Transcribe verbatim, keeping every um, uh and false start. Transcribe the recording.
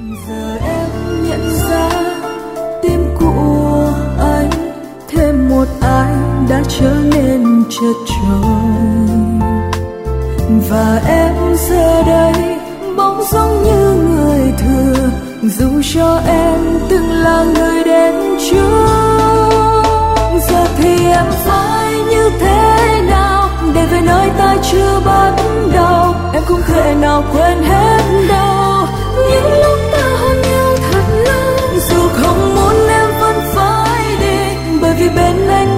Giờ em nhận ra tim của anh thêm một ai đã trở nên chật chội, và em giờ đây bỗng giống như người thừa, dù cho em từng là người đến trước. Giờ thì em phải như thế nào để về nơi ta chưa bắt đầu? Em không thể nào quên hết đâu những lúc ta hôn nhau thật lâu. Dù không muốn em vẫn phải đi, bởi vì bên anh